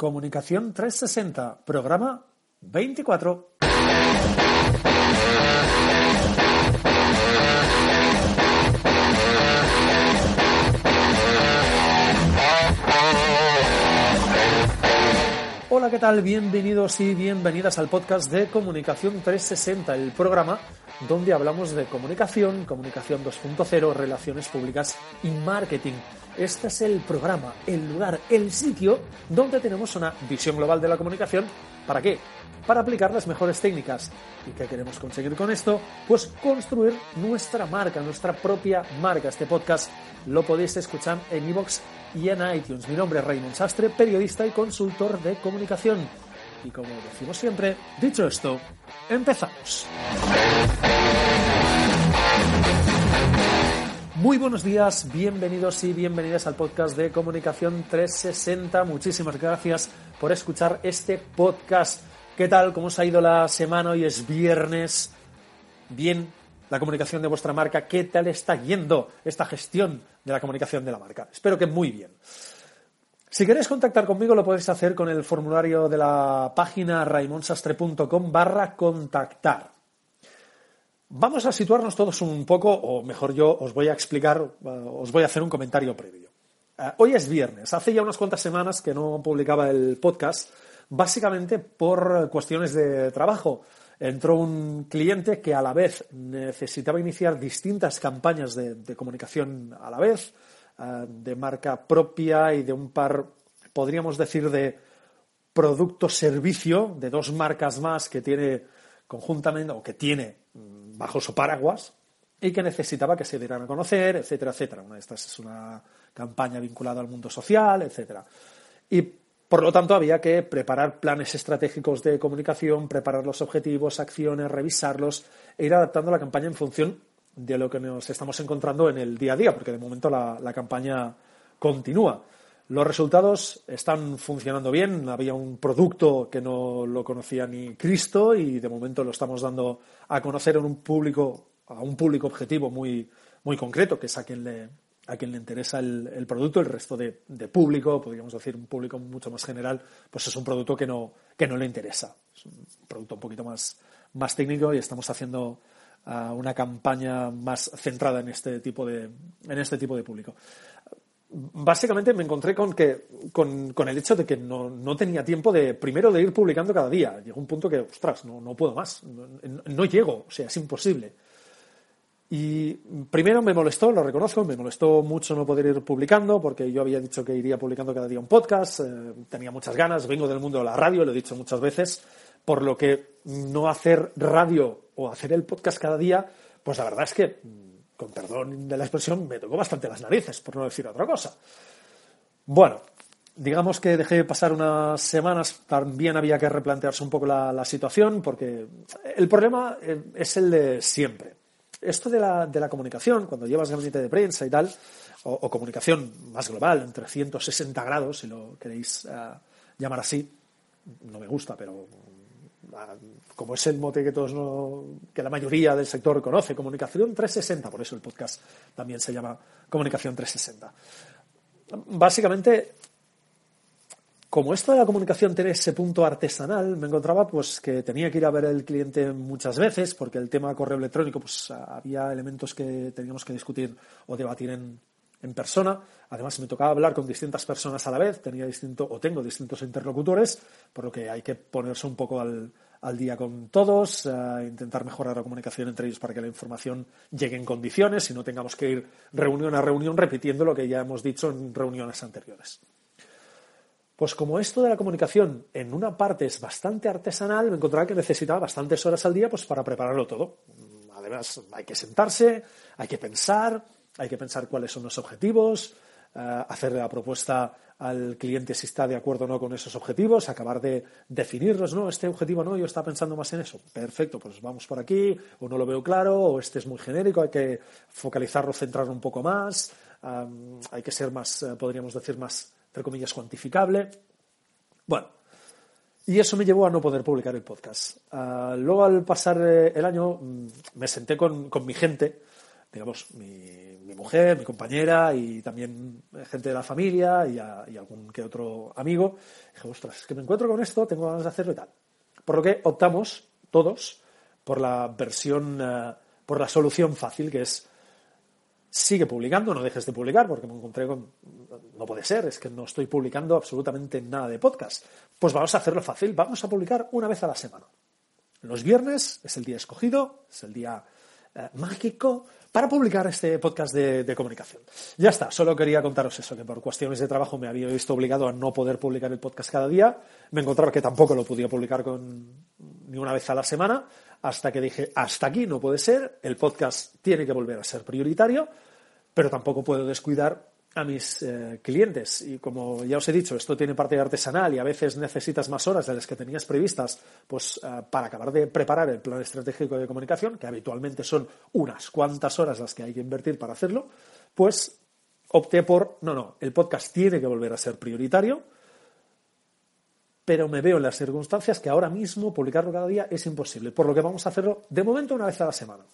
Comunicación 360, programa 24. Hola, ¿qué tal? Bienvenidos y bienvenidas al podcast de Comunicación 360, el programa donde hablamos de comunicación, comunicación 2.0, relaciones públicas y marketing. Este es el programa, el lugar, el sitio donde tenemos una visión global de la comunicación. ¿Para qué? Para aplicar las mejores técnicas. ¿Y qué queremos conseguir con esto? Pues construir nuestra marca, nuestra propia marca. Este podcast lo podéis escuchar en iVoox y en iTunes. Mi nombre es Raymond Sastre, periodista y consultor de comunicación. Y como decimos siempre, dicho esto, empezamos. Muy buenos días, bienvenidos y bienvenidas al podcast de Comunicación 360. Muchísimas gracias por escuchar este podcast. ¿Qué tal? ¿Cómo os ha ido la semana? Hoy es viernes. Bien, la comunicación de vuestra marca. ¿Qué tal está yendo esta gestión de la comunicación de la marca? Espero que muy bien. Si queréis contactar conmigo lo podéis hacer con el formulario de la página raymondsastre.com/contactar. Vamos a situarnos todos un poco, o mejor yo os voy a explicar, os voy a hacer un comentario previo. Hoy es viernes, hace ya unas cuantas semanas que no publicaba el podcast, básicamente por cuestiones de trabajo. Entró un cliente que a la vez necesitaba iniciar distintas campañas de comunicación a la vez, de marca propia y de un par, podríamos decir, de producto-servicio, de dos marcas más que tiene conjuntamente, o que tiene bajo su paraguas, y que necesitaba que se dieran a conocer, etcétera, etcétera. Esta es una campaña vinculada al mundo social, etcétera. Y por lo tanto había que preparar planes estratégicos de comunicación, preparar los objetivos, acciones, revisarlos e ir adaptando la campaña en función de lo que nos estamos encontrando en el día a día, porque de momento la campaña continúa. Los resultados están funcionando bien. Había un producto que no lo conocía ni Cristo y de momento lo estamos dando a conocer a un público objetivo muy, muy concreto, que es a quien le interesa el producto. El resto de público, podríamos decir un público mucho más general, pues es un producto que no le interesa. Es un producto un poquito más técnico y estamos haciendo una campaña más centrada en este tipo de público. Básicamente me encontré con el hecho de que no tenía tiempo primero de ir publicando cada día. Llegó un punto que, ostras, no puedo más, no llego, o sea, es imposible. Y primero me molestó, lo reconozco, me molestó mucho no poder ir publicando, porque yo había dicho que iría publicando cada día un podcast, tenía muchas ganas, vengo del mundo de la radio, lo he dicho muchas veces, por lo que no hacer radio o hacer el podcast cada día, pues la verdad es que, con perdón de la expresión, me tocó bastante las narices, por no decir otra cosa. Bueno, digamos que dejé pasar unas semanas, también había que replantearse un poco la situación, porque el problema es el de siempre. Esto de la comunicación, cuando llevas gabinete de prensa y tal, o comunicación más global, en 360 grados, si lo queréis llamar así, no me gusta, pero como es el mote que la mayoría del sector conoce, Comunicación 360, por eso el podcast también se llama Comunicación 360. Básicamente, como esto de la comunicación tiene ese punto artesanal, me encontraba pues que tenía que ir a ver al cliente muchas veces, porque el tema correo electrónico, pues había elementos que teníamos que discutir o debatir en persona. Además, me tocaba hablar con distintas personas a la vez, tengo distintos interlocutores, por lo que hay que ponerse un poco al día con todos, intentar mejorar la comunicación entre ellos para que la información llegue en condiciones y no tengamos que ir reunión a reunión repitiendo lo que ya hemos dicho en reuniones anteriores. Pues como esto de la comunicación en una parte es bastante artesanal, me encontraba que necesitaba bastantes horas al día pues para prepararlo todo. Además, hay que sentarse, hay que pensar cuáles son los objetivos, hacerle la propuesta al cliente si está de acuerdo o no con esos objetivos, acabar de definirlos. No, este objetivo no, yo estaba pensando más en eso. Perfecto, pues vamos por aquí, o no lo veo claro, o este es muy genérico, hay que focalizarlo, centrarlo un poco más, hay que ser más, podríamos decir, más, entre comillas, cuantificable. Bueno, y eso me llevó a no poder publicar el podcast. Luego, al pasar el año, me senté con mi gente digamos, mi mujer, mi compañera y también gente de la familia y algún que otro amigo. Dije, ostras, es que me encuentro con esto, tengo ganas de hacerlo y tal. Por lo que optamos todos por la versión, por la solución fácil, que es sigue publicando, no dejes de publicar, porque me encontré con, no puede ser, es que no estoy publicando absolutamente nada de podcast. Pues vamos a hacerlo fácil, vamos a publicar una vez a la semana. Los viernes es el día escogido, es el día mágico para publicar este podcast de comunicación. Ya está, solo quería contaros eso, que por cuestiones de trabajo me había visto obligado a no poder publicar el podcast cada día. Me encontraba que tampoco lo podía publicar ni una vez a la semana, hasta que dije, hasta aquí no puede ser, el podcast tiene que volver a ser prioritario, pero tampoco puedo descuidar a mis clientes. Y como ya os he dicho, esto tiene parte artesanal y a veces necesitas más horas de las que tenías previstas pues para acabar de preparar el plan estratégico de comunicación, que habitualmente son unas cuantas horas las que hay que invertir para hacerlo, pues opté por, no, el podcast tiene que volver a ser prioritario, pero me veo en las circunstancias que ahora mismo publicarlo cada día es imposible, por lo que vamos a hacerlo de momento una vez a la semana.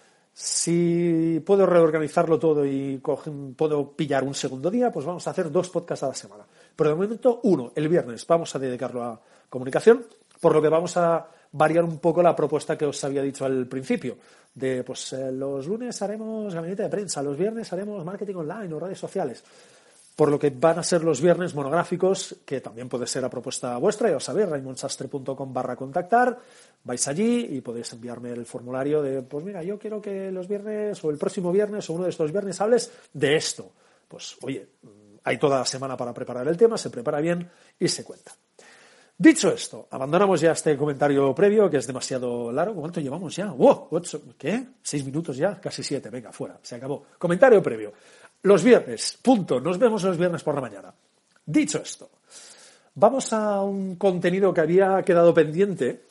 Si puedo reorganizarlo todo y puedo pillar un segundo día, pues vamos a hacer 2 podcasts a la semana. Pero de momento, uno, el viernes, vamos a dedicarlo a comunicación, por lo que vamos a variar un poco la propuesta que os había dicho al principio, de pues los lunes haremos gabinete de prensa, los viernes haremos marketing online o redes sociales. Por lo que van a ser los viernes monográficos, que también puede ser a propuesta vuestra, ya os sabéis, raimondsastre.com/contactar, vais allí y podéis enviarme el formulario de, pues mira, yo quiero que los viernes o el próximo viernes o uno de estos viernes hables de esto. Pues oye, hay toda la semana para preparar el tema, se prepara bien y se cuenta. Dicho esto, abandonamos ya este comentario previo, que es demasiado largo. ¿Cuánto llevamos ya? ¡Wow! ¿Qué? 6 minutos ya, casi 7. Venga, fuera, se acabó. Comentario previo. Los viernes, punto. Nos vemos los viernes por la mañana. Dicho esto, vamos a un contenido que había quedado pendiente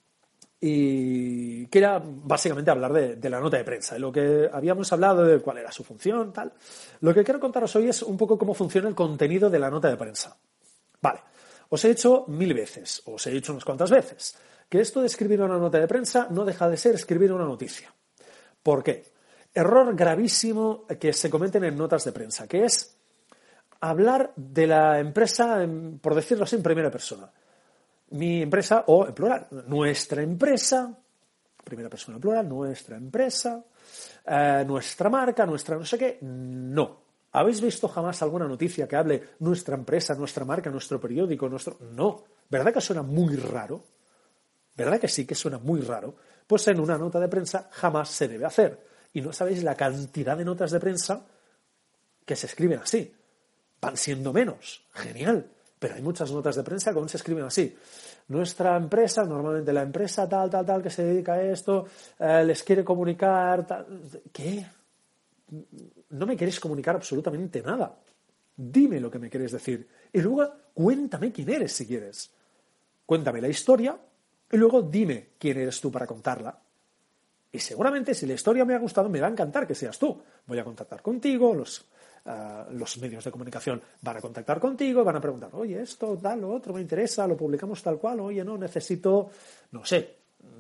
y que era básicamente hablar de la nota de prensa, de lo que habíamos hablado, de cuál era su función, tal. Lo que quiero contaros hoy es un poco cómo funciona el contenido de la nota de prensa. Vale, os he dicho 1000 veces, o os he dicho unas cuantas veces, que esto de escribir una nota de prensa no deja de ser escribir una noticia. ¿Por qué? Error gravísimo que se cometen en notas de prensa, que es hablar de la empresa, por decirlo así, en primera persona. Mi empresa, o en plural, nuestra empresa, primera persona plural, nuestra empresa, nuestra marca, nuestra no sé qué. No. ¿Habéis visto jamás alguna noticia que hable nuestra empresa, nuestra marca, nuestro periódico, nuestro...? No. ¿Verdad que suena muy raro? ¿Verdad que sí que suena muy raro? Pues en una nota de prensa jamás se debe hacer. Y no sabéis la cantidad de notas de prensa que se escriben así. Van siendo menos. Genial. Pero hay muchas notas de prensa que aún se escriben así. Nuestra empresa, normalmente la empresa tal, que se dedica a esto, les quiere comunicar... tal. ¿Qué? No me queréis comunicar absolutamente nada. Dime lo que me queréis decir. Y luego cuéntame quién eres si quieres. Cuéntame la historia y luego dime quién eres tú para contarla. Y seguramente si la historia me ha gustado me va a encantar que seas tú. Voy a contactar contigo, los medios de comunicación van a contactar contigo, van a preguntar, oye, esto, tal, lo otro, me interesa, lo publicamos tal cual, oye, no, necesito, no sé,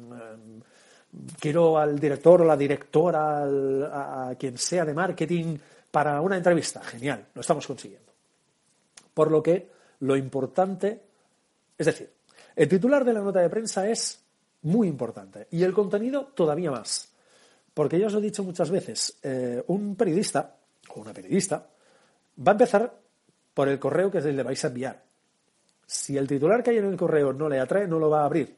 quiero al director o la directora, a quien sea de marketing para una entrevista. Genial, lo estamos consiguiendo. Por lo que lo importante, es decir, el titular de la nota de prensa es muy importante y el contenido todavía más. Porque ya os lo he dicho muchas veces, un periodista o una periodista va a empezar por el correo que le vais a enviar. Si el titular que hay en el correo no le atrae, no lo va a abrir.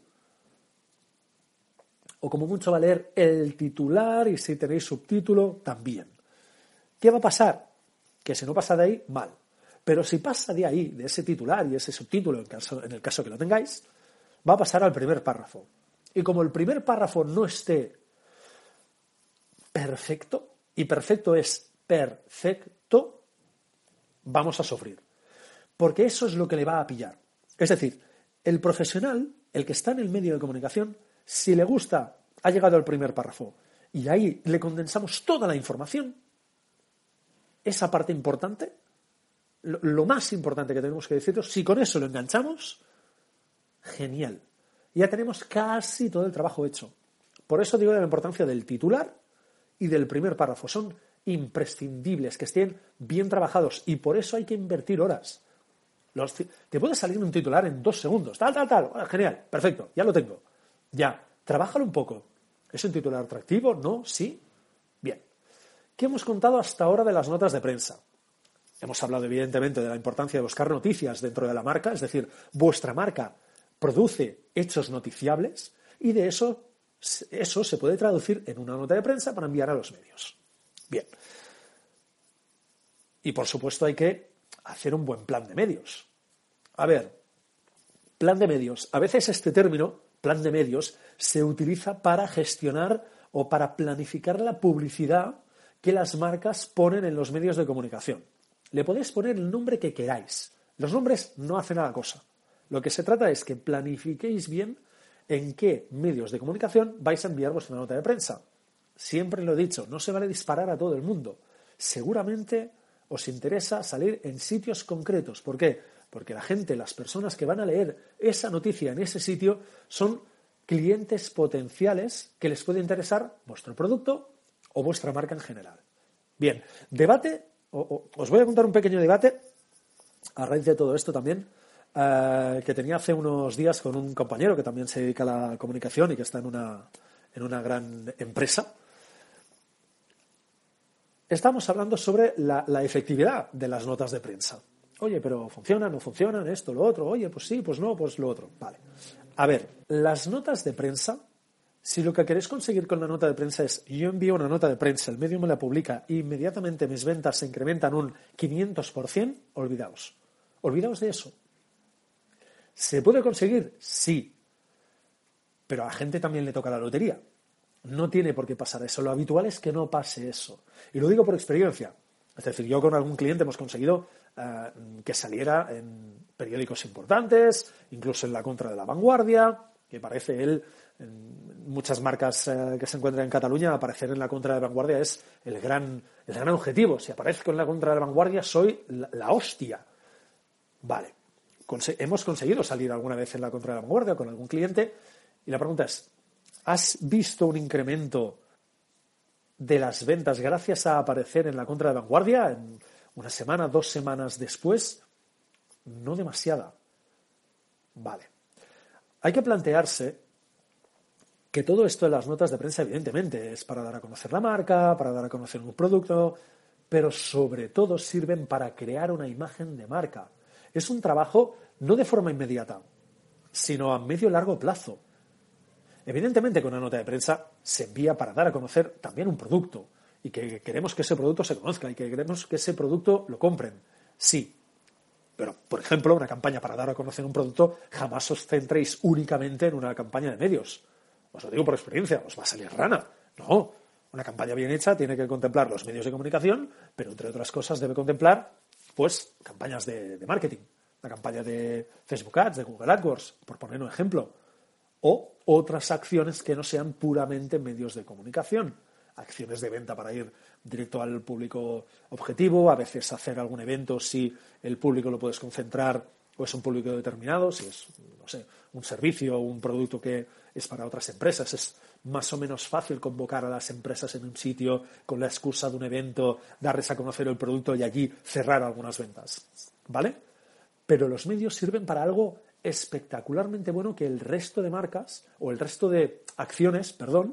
O como mucho va a leer el titular y si tenéis subtítulo, también. ¿Qué va a pasar? Que si no pasa de ahí, mal. Pero si pasa de ahí, de ese titular y ese subtítulo, en el caso que lo tengáis, va a pasar al primer párrafo. Y como el primer párrafo no esté perfecto, y perfecto es perfecto, vamos a sufrir. Porque eso es lo que le va a pillar. Es decir, el profesional, el que está en el medio de comunicación, si le gusta, ha llegado al primer párrafo y ahí le condensamos toda la información, esa parte importante, lo más importante que tenemos que deciros, si con eso lo enganchamos, genial. Ya tenemos casi todo el trabajo hecho. Por eso digo de la importancia del titular y del primer párrafo. Son imprescindibles, que estén bien trabajados, y por eso hay que invertir horas. Te puede salir un titular en 2 segundos, tal. Bueno, genial, perfecto, ya lo tengo. Ya, trabájalo un poco. ¿Es un titular atractivo? ¿No? ¿Sí? Bien. ¿Qué hemos contado hasta ahora de las notas de prensa? Hemos hablado, evidentemente, de la importancia de buscar noticias dentro de la marca, es decir, vuestra marca produce hechos noticiables, y de eso se puede traducir en una nota de prensa para enviar a los medios. Bien. Y, por supuesto, hay que hacer un buen plan de medios. A ver, plan de medios. A veces este término, plan de medios, se utiliza para gestionar o para planificar la publicidad que las marcas ponen en los medios de comunicación. Le podéis poner el nombre que queráis. Los nombres no hacen a la cosa. Lo que se trata es que planifiquéis bien en qué medios de comunicación vais a enviar vuestra nota de prensa. Siempre lo he dicho, no se vale disparar a todo el mundo. Seguramente os interesa salir en sitios concretos. ¿Por qué? Porque la gente, las personas que van a leer esa noticia en ese sitio son clientes potenciales que les puede interesar vuestro producto o vuestra marca en general. Bien, debate, os voy a contar un pequeño debate a raíz de todo esto también, que tenía hace unos días con un compañero que también se dedica a la comunicación y que está en una gran empresa. Estamos hablando sobre la efectividad de las notas de prensa. Oye, pero ¿funcionan, no funcionan, esto, lo otro? Oye, pues sí, pues no, pues lo otro. Vale. A ver, las notas de prensa, si lo que queréis conseguir con la nota de prensa es yo envío una nota de prensa, el medio me la publica e inmediatamente mis ventas se incrementan un 500%, olvidaos. Olvidaos de eso. ¿Se puede conseguir? Sí. Pero a la gente también le toca la lotería. No tiene por qué pasar eso. Lo habitual es que no pase eso. Y lo digo por experiencia. Es decir, yo con algún cliente hemos conseguido que saliera en periódicos importantes, incluso en la Contra de la Vanguardia, que parece él, en muchas marcas que se encuentran en Cataluña, aparecer en la Contra de la Vanguardia es el gran objetivo. Si aparezco en la Contra de la Vanguardia soy la hostia. Vale. Hemos conseguido salir alguna vez en la Contra de la Vanguardia con algún cliente y la pregunta es, ¿has visto un incremento de las ventas gracias a aparecer en la Contra de la Vanguardia en una semana, 2 semanas después? No demasiada. Vale. Hay que plantearse que todo esto de las notas de prensa, evidentemente, es para dar a conocer la marca, para dar a conocer un producto, pero sobre todo sirven para crear una imagen de marca. Es un trabajo no de forma inmediata, sino a medio y largo plazo. Evidentemente, con una nota de prensa se envía para dar a conocer también un producto y que queremos que ese producto se conozca y que queremos que ese producto lo compren. Sí, pero, por ejemplo, una campaña para dar a conocer un producto, jamás os centréis únicamente en una campaña de medios. Os lo digo por experiencia, os va a salir rana. No, una campaña bien hecha tiene que contemplar los medios de comunicación, pero entre otras cosas debe contemplar, pues, campañas de marketing. La campaña de Facebook Ads, de Google AdWords, por poner un ejemplo. O otras acciones que no sean puramente medios de comunicación. Acciones de venta para ir directo al público objetivo, a veces hacer algún evento si el público lo puedes concentrar o es un público determinado, si es, no sé, un servicio o un producto que es para otras empresas. Es más o menos fácil convocar a las empresas en un sitio con la excusa de un evento, darles a conocer el producto y allí cerrar algunas ventas. ¿Vale? Pero los medios sirven para algo espectacularmente bueno que el resto de marcas o el resto de acciones,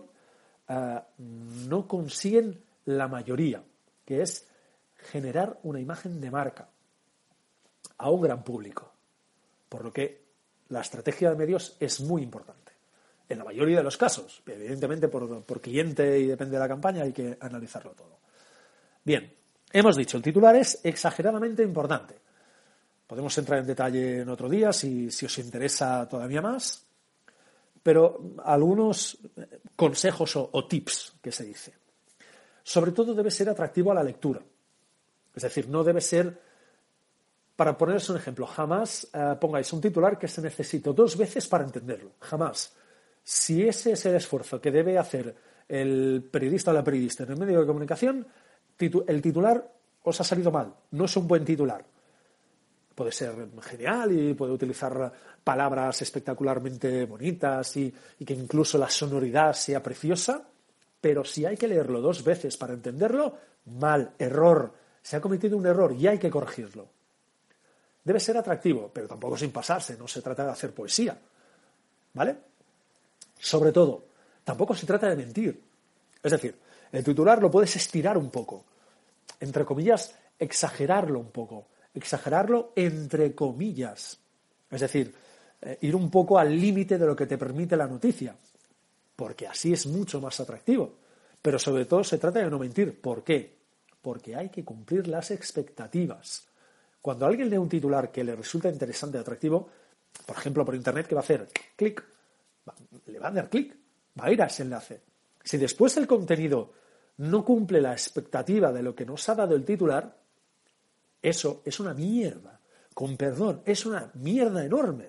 no consiguen la mayoría, que es generar una imagen de marca a un gran público. Por lo que la estrategia de medios es muy importante. En la mayoría de los casos, evidentemente por cliente y depende de la campaña, hay que analizarlo todo. Bien, hemos dicho, el titular es exageradamente importante. Podemos entrar en detalle en otro día si os interesa todavía más, pero algunos consejos o tips que se dice. Sobre todo debe ser atractivo a la lectura. Es decir, no debe ser, para poneros un ejemplo, jamás pongáis un titular que se necesite 2 veces para entenderlo. Jamás. Si ese es el esfuerzo que debe hacer el periodista o la periodista en el medio de comunicación, el titular os ha salido mal. No es un buen titular. Puede ser genial y puede utilizar palabras espectacularmente bonitas y que incluso la sonoridad sea preciosa, pero si hay que leerlo 2 veces para entenderlo, mal, error. Se ha cometido un error y hay que corregirlo. Debe ser atractivo, pero tampoco sin pasarse, no se trata de hacer poesía, ¿vale? Sobre todo, tampoco se trata de mentir. Es decir, el titular lo puedes estirar un poco, entre comillas, exagerarlo un poco, exagerarlo entre comillas. Es decir, ir un poco al límite de lo que te permite la noticia, porque así es mucho más atractivo. Pero sobre todo se trata de no mentir. ¿Por qué? Porque hay que cumplir las expectativas. Cuando alguien lee un titular que le resulta interesante y atractivo, por ejemplo por internet, ¿qué va a hacer? Clic. Le va a dar clic, va a ir a ese enlace. Si después el contenido no cumple la expectativa de lo que nos ha dado el titular, eso es una mierda. Con perdón, es una mierda enorme.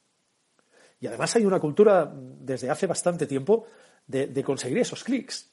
Y además hay una cultura desde hace bastante tiempo de conseguir esos clics.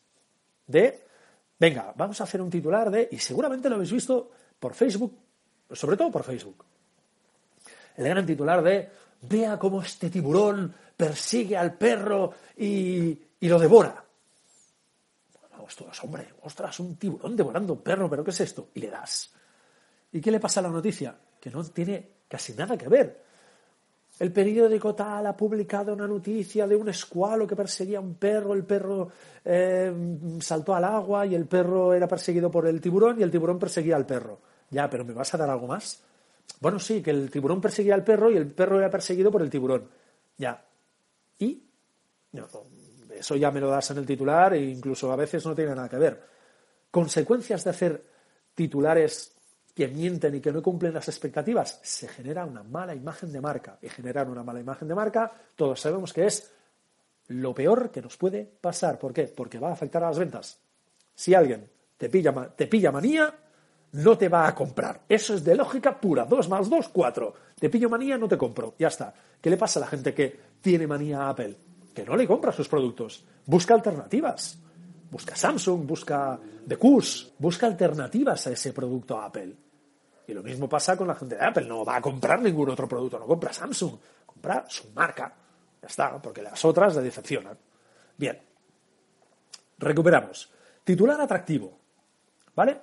Venga, vamos a hacer un titular y seguramente lo habéis visto por Facebook, sobre todo por Facebook. El gran titular vea cómo este tiburón persigue al perro y lo devora. Bueno, ostras, un tiburón devorando un perro, ¿pero qué es esto? Y le das. ¿Y qué le pasa a la noticia? Que no tiene casi nada que ver. El periódico tal ha publicado una noticia de un escualo que perseguía a un perro, el perro saltó al agua y el perro era perseguido por el tiburón y el tiburón perseguía al perro. Ya, pero ¿me vas a dar algo más? Bueno, sí, que el tiburón perseguía al perro y el perro era perseguido por el tiburón. Ya. ¿Y? No, eso ya me lo das en el titular e incluso a veces no tiene nada que ver. Consecuencias de hacer titulares que mienten y que no cumplen las expectativas, se genera una mala imagen de marca. Y generar una mala imagen de marca, todos sabemos que es lo peor que nos puede pasar. ¿Por qué? Porque va a afectar a las ventas. Si alguien te pilla manía, no te va a comprar. Eso es de lógica pura. 2 más 2, 4. Te pillo manía, no te compro. Ya está. ¿Qué le pasa a la gente que tiene manía a Apple? Que no le compra sus productos. Busca alternativas. Busca Samsung, busca BQ, busca alternativas a ese producto Apple. Y lo mismo pasa con la gente de Apple. No va a comprar ningún otro producto. No compra Samsung. Compra su marca. Ya está, porque las otras le decepcionan. Bien. Recuperamos. Titular atractivo. ¿Vale?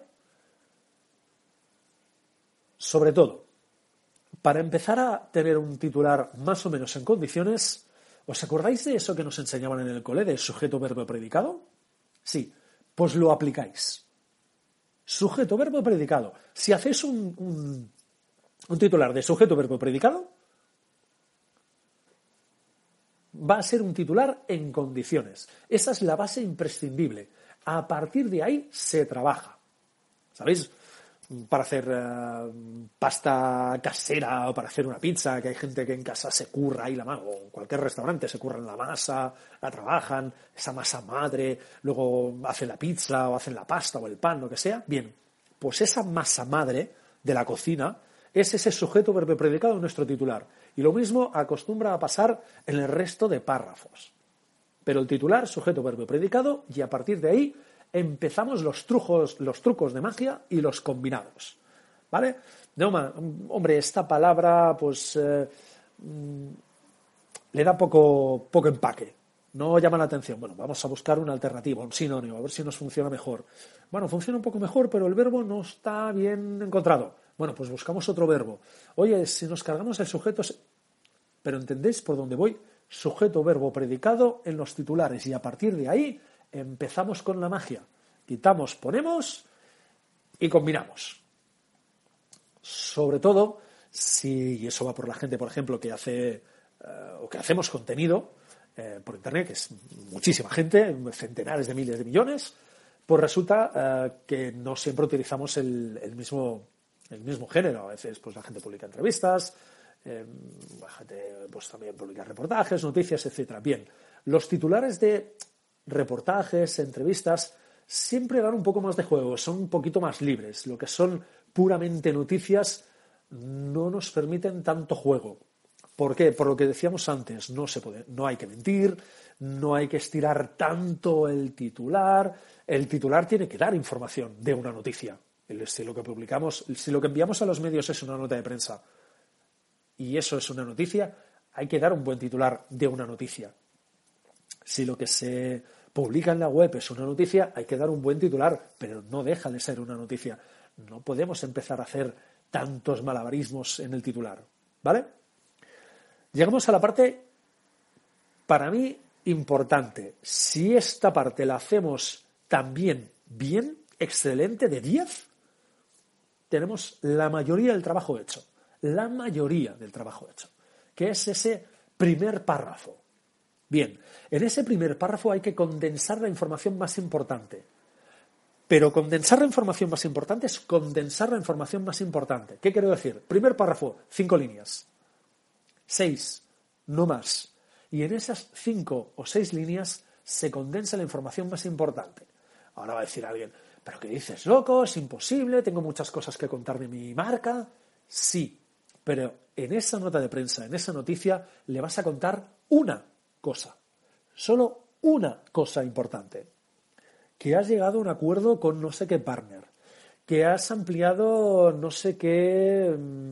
Sobre todo, para empezar a tener un titular más o menos en condiciones, ¿os acordáis de eso que nos enseñaban en el cole, de sujeto, verbo, predicado? Sí, pues lo aplicáis. Sujeto, verbo, predicado. Si hacéis un titular de sujeto, verbo, predicado, va a ser un titular en condiciones. Esa es la base imprescindible. A partir de ahí se trabaja. ¿Sabéis? Para hacer pasta casera o para hacer una pizza, que hay gente que en casa se curra ahí la masa, o en cualquier restaurante se curran la masa, la trabajan, esa masa madre, luego hacen la pizza o hacen la pasta o el pan, lo que sea. Bien, pues esa masa madre de la cocina es ese sujeto verbo predicado en nuestro titular. Y lo mismo acostumbra a pasar en el resto de párrafos. Pero el titular, sujeto verbo predicado, y a partir de ahí empezamos los trucos de magia y los combinados, ¿vale? No, hombre, esta palabra pues le da poco empaque, no llama la atención. Bueno, vamos a buscar una alternativa, un sinónimo, a ver si nos funciona mejor. Bueno, funciona un poco mejor, pero el verbo no está bien encontrado. Bueno, pues buscamos otro verbo. Oye, si nos cargamos el sujeto... Pero ¿entendéis por dónde voy? Sujeto, verbo, predicado en los titulares y a partir de ahí empezamos con la magia. Quitamos, ponemos y combinamos. Sobre todo, si eso va por la gente, por ejemplo, que hace o que hacemos contenido por internet, que es muchísima gente, centenares de miles de millones, pues resulta que no siempre utilizamos el mismo género. A veces pues la gente publica entrevistas, la gente pues también publica reportajes, noticias, etcétera. Bien, los titulares de reportajes, entrevistas, siempre dan un poco más de juego, son un poquito más libres. Lo que son puramente noticias no nos permiten tanto juego. ¿Por qué? Por lo que decíamos antes, no hay que mentir, no hay que estirar tanto el titular. El titular tiene que dar información de una noticia. Si lo que enviamos a los medios es una nota de prensa y eso es una noticia, hay que dar un buen titular de una noticia. Si lo que se publica en la web, es una noticia, hay que dar un buen titular, pero no deja de ser una noticia. No podemos empezar a hacer tantos malabarismos en el titular, ¿vale? Llegamos a la parte, para mí, importante. Si esta parte la hacemos también bien, excelente, de 10, tenemos la mayoría del trabajo hecho. La mayoría del trabajo hecho, que es ese primer párrafo. Bien, en ese primer párrafo hay que condensar la información más importante. Pero condensar la información más importante es condensar la información más importante. ¿Qué quiero decir? Primer párrafo, 5 líneas. 6, no más. Y en esas 5 o 6 líneas se condensa la información más importante. Ahora va a decir alguien, ¿pero qué dices, loco? Es imposible, tengo muchas cosas que contar de mi marca. Sí, pero en esa nota de prensa, en esa noticia, le vas a contar una cosa. Solo una cosa importante. Que has llegado a un acuerdo con no sé qué partner. Que has ampliado no sé qué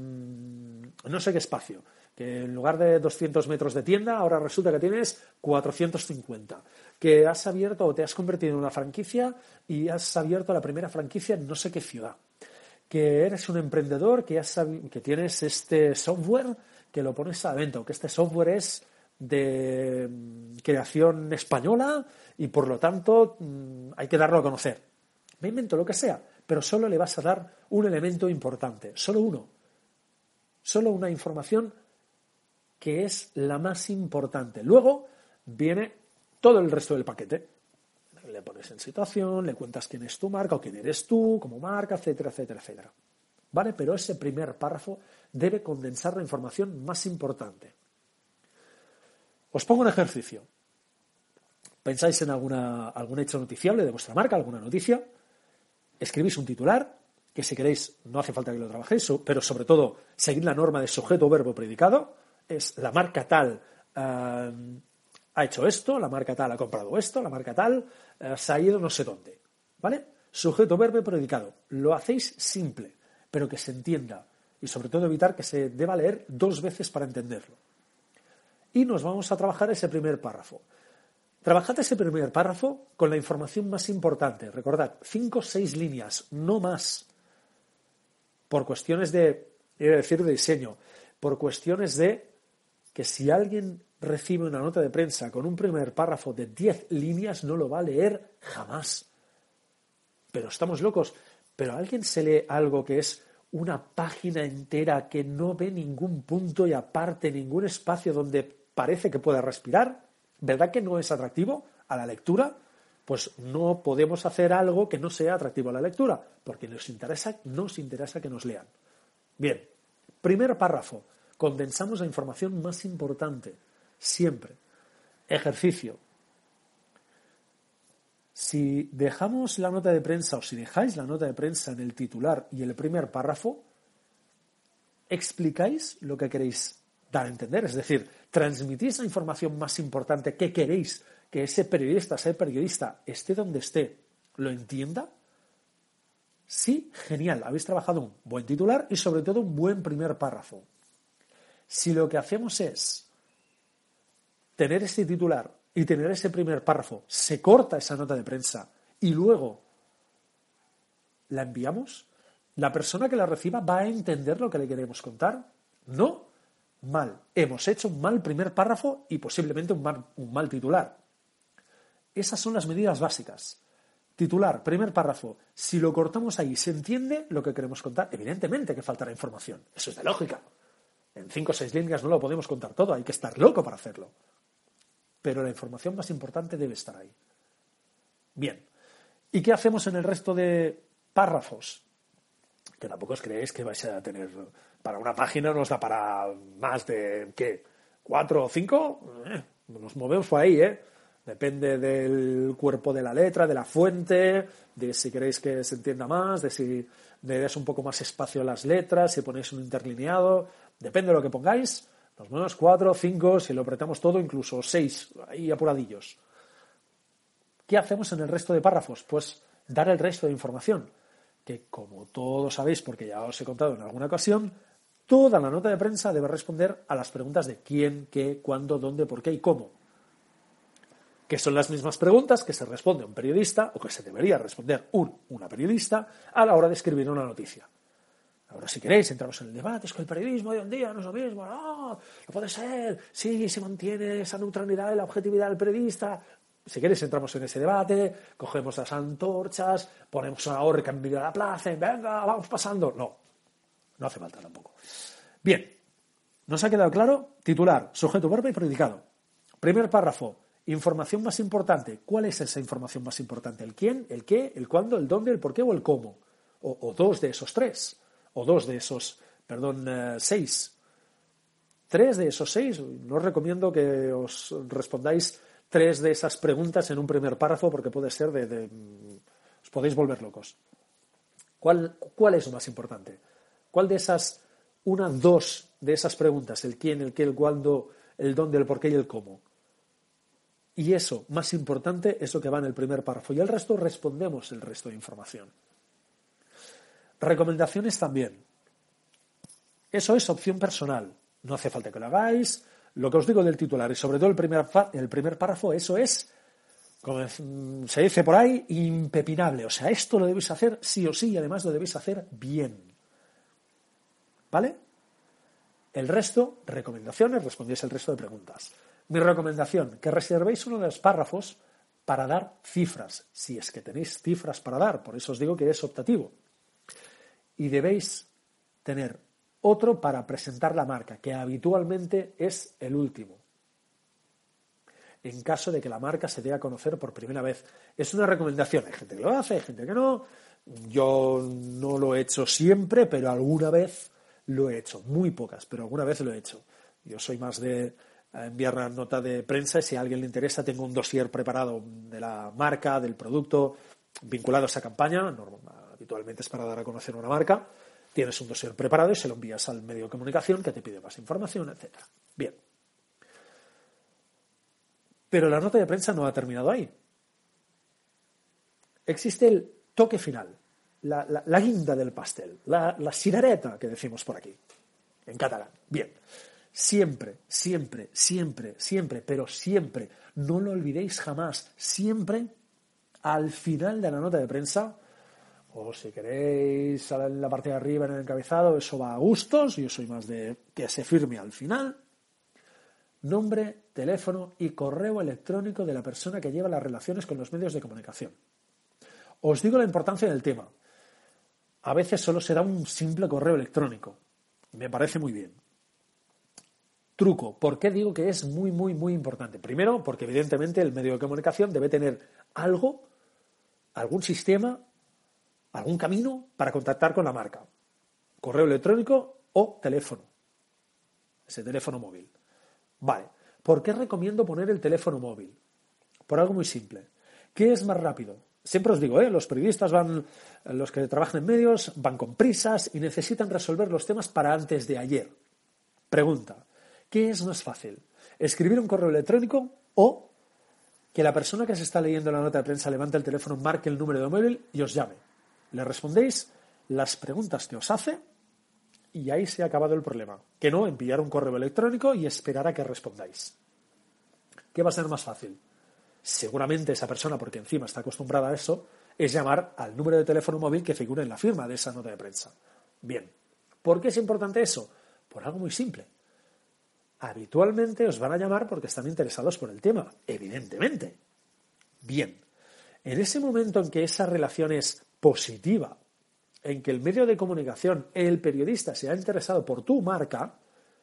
espacio. Que en lugar de 200 metros de tienda, ahora resulta que tienes 450. Que has abierto o te has convertido en una franquicia y has abierto la primera franquicia en no sé qué ciudad. Que eres un emprendedor, que tienes este software, que lo pones a la venta, o que este software es de creación española y por lo tanto hay que darlo a conocer. Me invento lo que sea, pero solo le vas a dar un elemento importante, solo uno. Solo una información que es la más importante. Luego viene todo el resto del paquete. Le pones en situación, le cuentas quién es tu marca o quién eres tú como marca, etcétera, etcétera, etcétera. ¿Vale? Pero ese primer párrafo debe condensar la información más importante. Os pongo un ejercicio. ¿Pensáis en algún hecho noticiable de vuestra marca, alguna noticia? Escribís un titular, que si queréis no hace falta que lo trabajéis, pero sobre todo seguid la norma de sujeto, verbo, predicado. Es la marca tal ha hecho esto, la marca tal ha comprado esto, la marca tal se ha ido no sé dónde. ¿Vale? Sujeto, verbo, predicado. Lo hacéis simple, pero que se entienda. Y sobre todo evitar que se deba leer 2 veces para entenderlo. Y nos vamos a trabajar ese primer párrafo. Trabajad ese primer párrafo con la información más importante. Recordad, 5 o 6 líneas, no más. Por cuestiones de diseño, por cuestiones de que si alguien recibe una nota de prensa con un primer párrafo de 10 líneas, no lo va a leer jamás. Pero estamos locos. Pero alguien se lee algo que es una página entera que no ve ningún punto y aparte ningún espacio donde parece que pueda respirar. ¿Verdad que no es atractivo a la lectura? Pues no podemos hacer algo que no sea atractivo a la lectura, porque nos interesa que nos lean. Bien, primer párrafo. Condensamos la información más importante. Siempre. Ejercicio. Si dejamos la nota de prensa o si dejáis la nota de prensa en el titular y el primer párrafo, explicáis lo que queréis dar a entender. Es decir, transmitís la información más importante que queréis que ese periodista esté donde esté, lo entienda. Sí, genial. Habéis trabajado un buen titular y sobre todo un buen primer párrafo. Si lo que hacemos es tener este titular y tener ese primer párrafo, se corta esa nota de prensa y luego la enviamos, ¿la persona que la reciba va a entender lo que le queremos contar? No, mal. Hemos hecho un mal primer párrafo y posiblemente un mal titular. Esas son las medidas básicas. Titular, primer párrafo. Si lo cortamos ahí, ¿se entiende lo que queremos contar? Evidentemente que faltará información. Eso es de lógica. En 5 o 6 líneas no lo podemos contar todo, hay que estar loco para hacerlo. Pero la información más importante debe estar ahí. Bien. ¿Y qué hacemos en el resto de párrafos? Que tampoco os creéis que vais a tener... Para una página nos da para más de, ¿qué? 4 o 5. Nos movemos por ahí, ¿eh? Depende del cuerpo de la letra, de la fuente, de si queréis que se entienda más, de si le des un poco más espacio a las letras, si ponéis un interlineado. Depende de lo que pongáis. Nos movemos 4, 5, si lo apretamos todo, incluso 6, ahí apuradillos. ¿Qué hacemos en el resto de párrafos? Pues dar el resto de información, que como todos sabéis, porque ya os he contado en alguna ocasión, toda la nota de prensa debe responder a las preguntas de quién, qué, cuándo, dónde, por qué y cómo. que son las mismas preguntas que se responde a un periodista o que se debería responder una periodista a la hora de escribir una noticia. Ahora, si queréis, entramos en el debate, es que el periodismo hoy en día no es lo mismo, no puede ser, sí, se mantiene esa neutralidad y la objetividad del periodista. Si queréis, entramos en ese debate, cogemos las antorchas, ponemos una horca en medio de la plaza y venga, vamos pasando. No hace falta tampoco. Bien, ¿nos ha quedado claro? Titular, sujeto, verbo y predicado. Primer párrafo, información más importante. ¿Cuál es esa información más importante? ¿El quién, el qué, el cuándo, el dónde, el por qué o el cómo? O dos de esos tres. O dos de esos, seis. Tres de esos seis. No os recomiendo que os respondáis tres de esas preguntas en un primer párrafo porque puede ser os podéis volver locos. ¿Cuál es lo más importante? ¿Cuál de esas, dos de esas preguntas, el quién, el qué, el cuándo, el dónde, el por qué y el cómo? Y eso, más importante, es lo que va en el primer párrafo. Y el resto respondemos el resto de información. Recomendaciones también. Eso es opción personal. No hace falta que lo hagáis. Lo que os digo del titular y sobre todo el primer párrafo, eso es, como se dice por ahí, impepinable. O sea, esto lo debéis hacer sí o sí y además lo debéis hacer bien. ¿Vale? El resto, recomendaciones, respondéis el resto de preguntas. Mi recomendación, que reservéis uno de los párrafos para dar cifras, si es que tenéis cifras para dar, por eso os digo que es optativo. Y debéis tener otro para presentar la marca, que habitualmente es el último, en caso de que la marca se dé a conocer por primera vez. Es una recomendación, hay gente que lo hace, hay gente que no. Yo no lo he hecho siempre, pero alguna vez lo he hecho, muy pocas, pero alguna vez lo he hecho. Yo soy más de enviar una nota de prensa y si a alguien le interesa tengo un dossier preparado de la marca, del producto vinculado a esa campaña. Habitualmente es para dar a conocer una marca. Tienes un dossier preparado y se lo envías al medio de comunicación que te pide más información, etc. Bien. Pero la nota de prensa no ha terminado ahí. Existe el toque final, la guinda del pastel, la cirereta que decimos por aquí, en catalán. Bien. Siempre, siempre, siempre, siempre, pero siempre, no lo olvidéis jamás, siempre al final de la nota de prensa, o si queréis en la parte de arriba en el encabezado, eso va a gustos, yo soy más de que se firme al final, nombre, teléfono y correo electrónico de la persona que lleva las relaciones con los medios de comunicación. Os digo la importancia del tema. A veces solo será un simple correo electrónico. Me parece muy bien. Truco. ¿Por qué digo que es muy, muy, muy importante? Primero, porque evidentemente el medio de comunicación debe tener algo, algún sistema, algún camino para contactar con la marca. Correo electrónico o teléfono. Ese teléfono móvil. Vale. ¿Por qué recomiendo poner el teléfono móvil? Por algo muy simple. ¿Qué es más rápido? Siempre os digo, los periodistas los que trabajan en medios, van con prisas y necesitan resolver los temas para antes de ayer. Pregunta. ¿Qué es más fácil? ¿Escribir un correo electrónico o que la persona que se está leyendo la nota de prensa levante el teléfono, marque el número de móvil y os llame? Le respondéis las preguntas que os hace y ahí se ha acabado el problema. Que no enviar un correo electrónico y esperar a que respondáis. ¿Qué va a ser más fácil? Seguramente esa persona, porque encima está acostumbrada a eso, es llamar al número de teléfono móvil que figura en la firma de esa nota de prensa. Bien. ¿Por qué es importante eso? Por algo muy simple. Habitualmente os van a llamar porque están interesados por el tema, evidentemente. Bien, en ese momento en que esa relación es positiva, en que el medio de comunicación, el periodista se ha interesado por tu marca,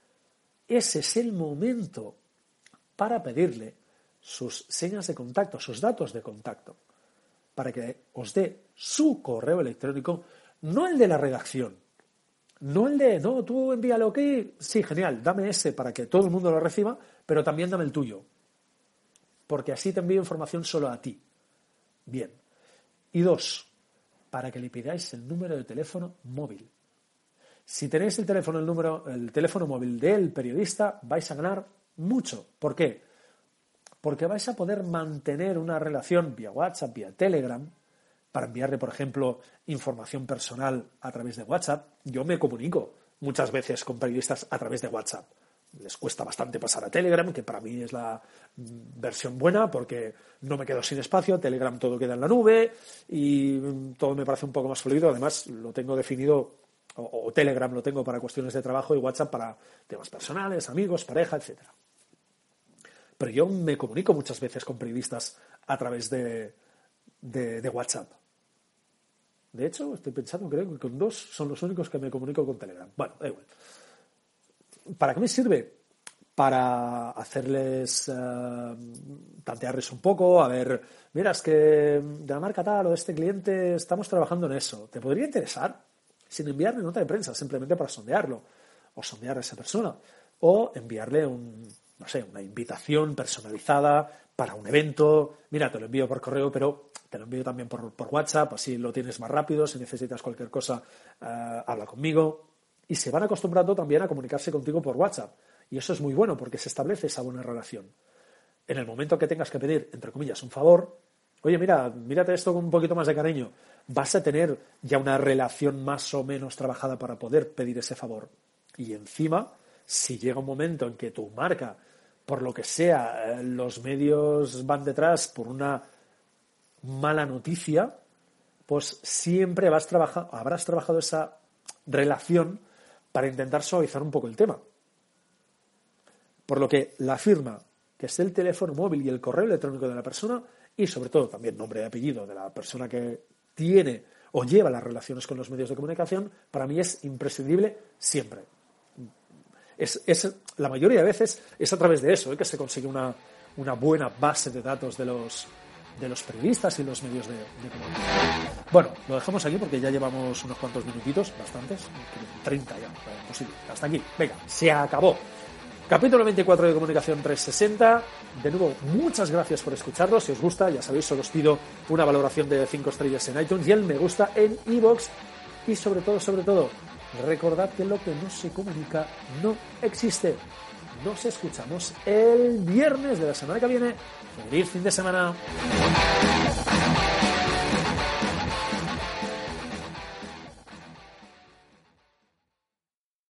ese es el momento para pedirle sus señas de contacto, sus datos de contacto, para que os dé su correo electrónico, no el de la redacción, no el de, no, tú envíalo aquí, sí, genial, dame ese para que todo el mundo lo reciba, pero también dame el tuyo, porque así te envío información solo a ti. Bien. Y 2, para que le pidáis el número de teléfono móvil. Si tenéis el teléfono móvil del periodista, vais a ganar mucho. ¿Por qué? Porque vais a poder mantener una relación vía WhatsApp, vía Telegram, para enviarle, por ejemplo, información personal a través de WhatsApp. Yo me comunico muchas veces con periodistas a través de WhatsApp. les cuesta bastante pasar a Telegram, que para mí es la versión buena porque no me quedo sin espacio, Telegram todo queda en la nube y todo me parece un poco más fluido. Además, lo tengo definido, o Telegram lo tengo para cuestiones de trabajo y WhatsApp para temas personales, amigos, pareja, etcétera. Pero yo me comunico muchas veces con periodistas a través de WhatsApp. De hecho, estoy pensando, creo que con 2 son los únicos que me comunico con Telegram. Bueno, da igual. ¿Para qué me sirve? Para hacerles, tantearles un poco, a ver, mira, es que de la marca tal o de este cliente estamos trabajando en eso. ¿Te podría interesar? Sin enviarle nota de prensa, simplemente para sondearlo, o sondear a esa persona, o enviarle una invitación personalizada para un evento. Mira, te lo envío por correo, pero te lo envío también por WhatsApp, así lo tienes más rápido. Si necesitas cualquier cosa, habla conmigo. Y se van acostumbrando también a comunicarse contigo por WhatsApp. Y eso es muy bueno porque se establece esa buena relación. En el momento que tengas que pedir, entre comillas, un favor, oye, mírate esto con un poquito más de cariño, vas a tener ya una relación más o menos trabajada para poder pedir ese favor. Y encima, si llega un momento en que tu marca, por lo que sea, los medios van detrás por una mala noticia, pues siempre habrás trabajado esa relación para intentar suavizar un poco el tema. Por lo que la firma, que es el teléfono móvil y el correo electrónico de la persona, y sobre todo también nombre y apellido de la persona que tiene o lleva las relaciones con los medios de comunicación, para mí es imprescindible siempre. La mayoría de veces es a través de eso que se consigue una buena base de datos de los periodistas y los medios de comunicación. Bueno, lo dejamos aquí porque ya llevamos unos cuantos minutitos, bastantes, 30 ya, posible. Hasta aquí, venga, se acabó. Capítulo 24 de Comunicación 360. De nuevo, muchas gracias por escucharlo. Si os gusta, ya sabéis, solo os pido una valoración de 5 estrellas en iTunes y el me gusta en iVoox. Y sobre todo, recordad que lo que no se comunica no existe. Nos escuchamos el viernes de la semana que viene. ¡Feliz fin de semana!